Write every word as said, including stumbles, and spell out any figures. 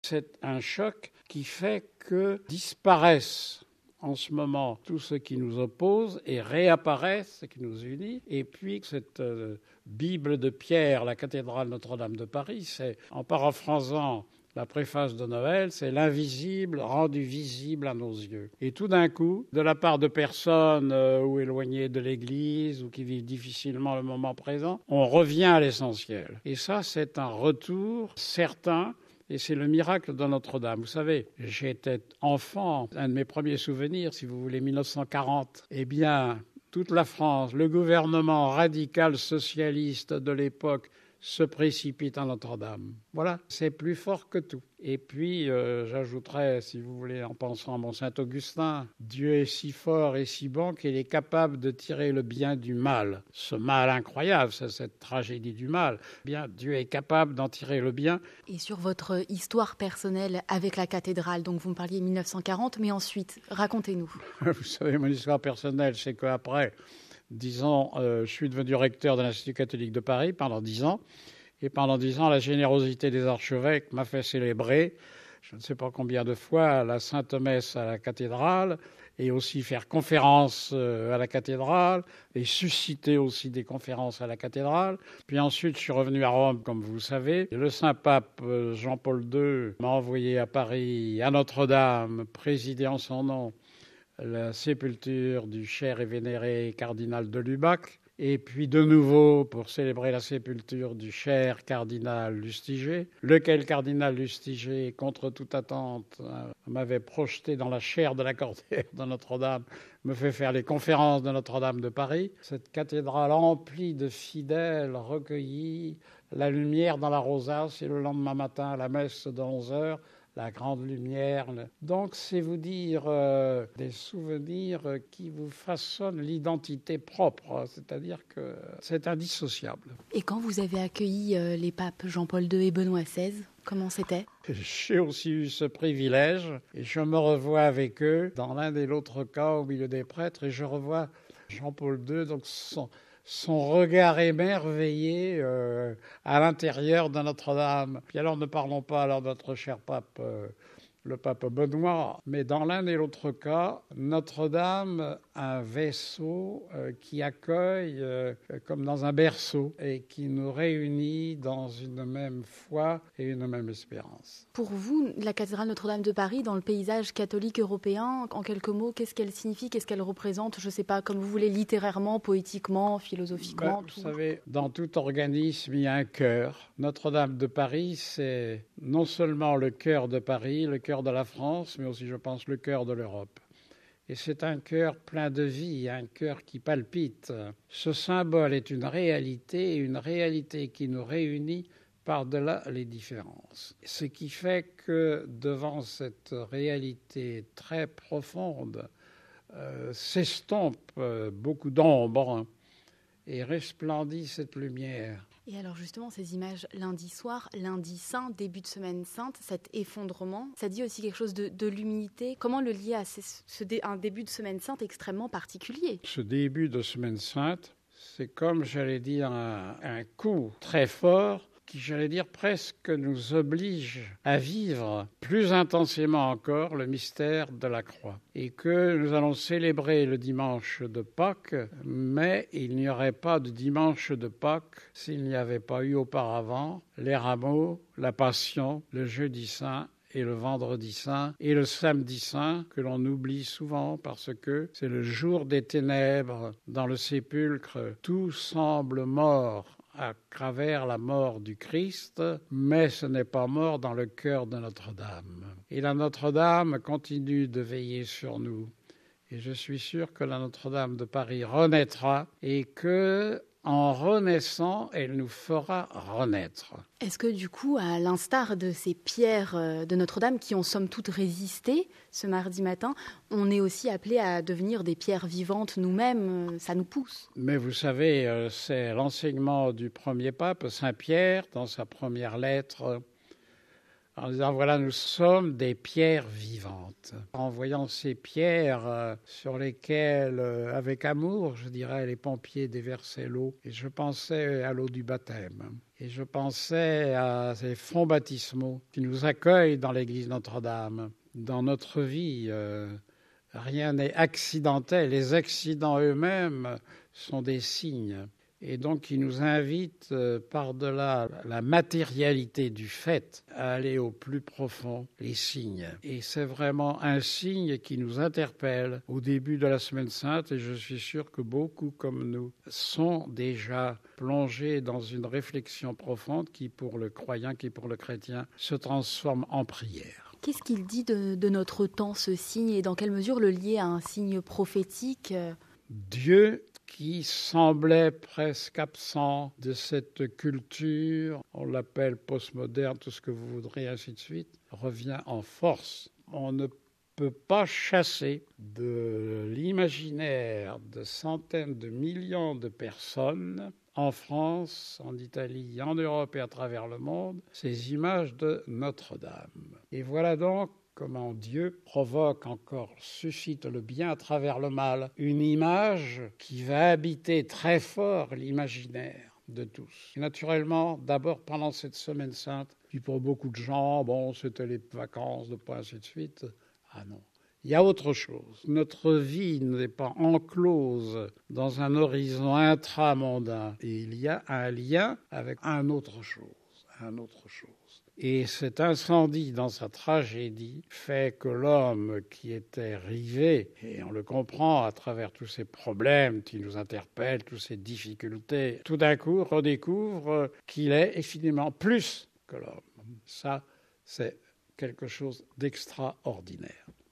C'est un choc qui fait que disparaissent en ce moment tout ce qui nous oppose et réapparaissent ce qui nous unit. Et puis cette euh, Bible de pierre, la cathédrale Notre-Dame de Paris, c'est, en paraphrasant la préface de Noël, c'est l'invisible rendu visible à nos yeux. Et tout d'un coup, de la part de personnes euh, ou éloignées de l'Église ou qui vivent difficilement le moment présent, on revient à l'essentiel. Et ça, c'est un retour certain. Et c'est le miracle de Notre-Dame. Vous savez, j'étais enfant, un de mes premiers souvenirs, si vous voulez, mille neuf cent quarante. Eh bien, toute la France, le gouvernement radical socialiste de l'époque se précipite à Notre-Dame. Voilà, c'est plus fort que tout. Et puis, euh, j'ajouterais, si vous voulez, en pensant à mon Saint-Augustin, Dieu est si fort et si bon qu'il est capable de tirer le bien du mal. Ce mal incroyable, c'est cette tragédie du mal. Eh bien, Dieu est capable d'en tirer le bien. Et sur votre histoire personnelle avec la cathédrale, donc vous me parliez mille neuf cent quarante, mais ensuite, racontez-nous. Vous savez, mon histoire personnelle, c'est qu'après, disons, euh, je suis devenu recteur de l'Institut catholique de Paris pendant dix ans. Et pendant dix ans, la générosité des archevêques m'a fait célébrer, je ne sais pas combien de fois, la Sainte Messe à la cathédrale, et aussi faire conférences à la cathédrale, et susciter aussi des conférences à la cathédrale. Puis ensuite, je suis revenu à Rome, comme vous le savez. Le Saint-Pape Jean-Paul deux m'a envoyé à Paris, à Notre-Dame, présider en son nom la sépulture du cher et vénéré cardinal de Lubac. Et puis de nouveau pour célébrer la sépulture du cher cardinal Lustiger, lequel cardinal Lustiger, contre toute attente, m'avait projeté dans la chaire de la Cordelière de Notre-Dame, me fait faire les conférences de Notre-Dame de Paris. Cette cathédrale emplie de fidèles recueillis, la lumière dans la rosace, et le lendemain matin à la messe de onze heures, la grande lumière. Donc, c'est vous dire euh, des souvenirs qui vous façonnent l'identité propre, c'est-à-dire que c'est indissociable. Et quand vous avez accueilli euh, les papes Jean-Paul deux et Benoît seize, comment c'était ? J'ai aussi eu ce privilège et je me revois avec eux dans l'un et l'autre cas au milieu des prêtres, et je revois Jean-Paul deux, donc son... son regard émerveillé euh, à l'intérieur de Notre-Dame. Puis alors, ne parlons pas alors de notre cher pape, euh, le pape Benoît, mais dans l'un et l'autre cas, Notre-Dame, un vaisseau euh, qui accueille euh, comme dans un berceau et qui nous réunit dans une même foi et une même espérance. Pour vous, la cathédrale Notre-Dame de Paris, dans le paysage catholique européen, en quelques mots, qu'est-ce qu'elle signifie, qu'est-ce qu'elle représente ? Je ne sais pas, comme vous voulez, littérairement, poétiquement, philosophiquement. Ben, tout. Vous savez, dans tout organisme, il y a un cœur. Notre-Dame de Paris, c'est non seulement le cœur de Paris, le cœur de la France, mais aussi, je pense, le cœur de l'Europe. Et c'est un cœur plein de vie, un cœur qui palpite. Ce symbole est une réalité, une réalité qui nous réunit par-delà les différences. Ce qui fait que devant cette réalité très profonde, euh, s'estompe euh, beaucoup d'ombre et resplendit cette lumière. Et alors justement, ces images lundi soir, lundi saint, début de semaine sainte, cet effondrement, ça dit aussi quelque chose de, de l'humilité. Comment le lier à ces, ce, un début de semaine sainte extrêmement particulier ? Ce début de semaine sainte, c'est comme, j'allais dire, un, un coup très fort qui, j'allais dire, presque nous oblige à vivre plus intensément encore le mystère de la croix. Et que nous allons célébrer le dimanche de Pâques, mais il n'y aurait pas de dimanche de Pâques s'il n'y avait pas eu auparavant les rameaux, la Passion, le Jeudi Saint et le Vendredi Saint et le Samedi Saint, que l'on oublie souvent parce que c'est le jour des ténèbres. Dans le sépulcre, tout semble mort à travers la mort du Christ, mais ce n'est pas mort dans le cœur de Notre-Dame. Et la Notre-Dame continue de veiller sur nous. Et je suis sûr que la Notre-Dame de Paris renaîtra et que, en renaissant, elle nous fera renaître. Est-ce que du coup, à l'instar de ces pierres de Notre-Dame qui ont somme toute résisté ce mardi matin, on est aussi appelé à devenir des pierres vivantes nous-mêmes, ça nous pousse? Mais vous savez, c'est l'enseignement du premier pape, Saint Pierre, dans sa première lettre en disant voilà, nous sommes des pierres vivantes. En voyant ces pierres euh, sur lesquelles, euh, avec amour, je dirais, les pompiers déversaient l'eau, et je pensais à l'eau du baptême. Et je pensais à ces fonts baptismaux qui nous accueillent dans l'église Notre-Dame. Dans notre vie, euh, rien n'est accidentel. Les accidents eux-mêmes sont des signes. Et donc, il nous invite, euh, par-delà la matérialité du fait, à aller au plus profond, les signes. Et c'est vraiment un signe qui nous interpelle au début de la Semaine Sainte, et je suis sûr que beaucoup comme nous sont déjà plongés dans une réflexion profonde qui, pour le croyant, qui, pour le chrétien, se transforme en prière. Qu'est-ce qu'il dit de, de notre temps, ce signe, et dans quelle mesure le lier à un signe prophétique ? Dieu, qui semblait presque absent de cette culture, on l'appelle postmoderne, tout ce que vous voudrez, ainsi de suite, revient en force. On ne peut pas chasser de l'imaginaire de centaines de millions de personnes en France, en Italie, en Europe et à travers le monde, ces images de Notre-Dame. Et voilà donc comment Dieu provoque encore, suscite le bien à travers le mal, une image qui va habiter très fort l'imaginaire de tous. Et naturellement, d'abord pendant cette Semaine Sainte, qui pour beaucoup de gens, bon, c'était les vacances, de pas ainsi de suite. Ah non, il y a autre chose. Notre vie n'est pas enclose dans un horizon intramondain. Et il y a un lien avec un autre chose, un autre chose. Et cet incendie dans sa tragédie fait que l'homme qui était rivé, et on le comprend à travers tous ces problèmes qui nous interpellent, toutes ces difficultés, tout d'un coup redécouvre qu'il est infiniment plus que l'homme. Ça, c'est quelque chose d'extraordinaire.